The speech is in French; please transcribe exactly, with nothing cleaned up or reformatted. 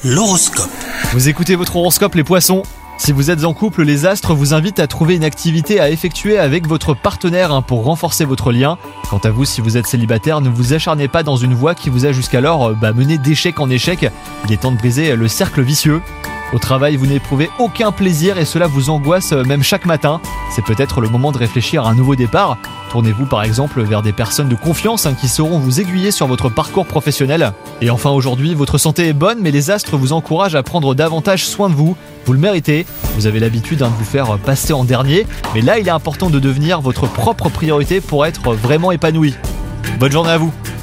L'horoscope. Vous écoutez votre horoscope les poissons. Si vous êtes en couple, les astres vous invitent à trouver une activité à effectuer avec votre partenaire hein, pour renforcer votre lien. Quant à vous, si vous êtes célibataire, ne vous acharnez pas dans une voie qui vous a jusqu'alors euh, bah, mené d'échec en échec. Il est temps de briser le cercle vicieux. Au travail, vous n'éprouvez aucun plaisir et cela vous angoisse euh, même chaque matin. C'est peut-être le moment de réfléchir à un nouveau départ. Tournez-vous par exemple vers des personnes de confiance hein, qui sauront vous aiguiller sur votre parcours professionnel. Et enfin aujourd'hui, votre santé est bonne, mais les astres vous encouragent à prendre davantage soin de vous. Vous le méritez, vous avez l'habitude hein, de vous faire passer en dernier, mais là il est important de devenir votre propre priorité pour être vraiment épanoui. Bonne journée à vous.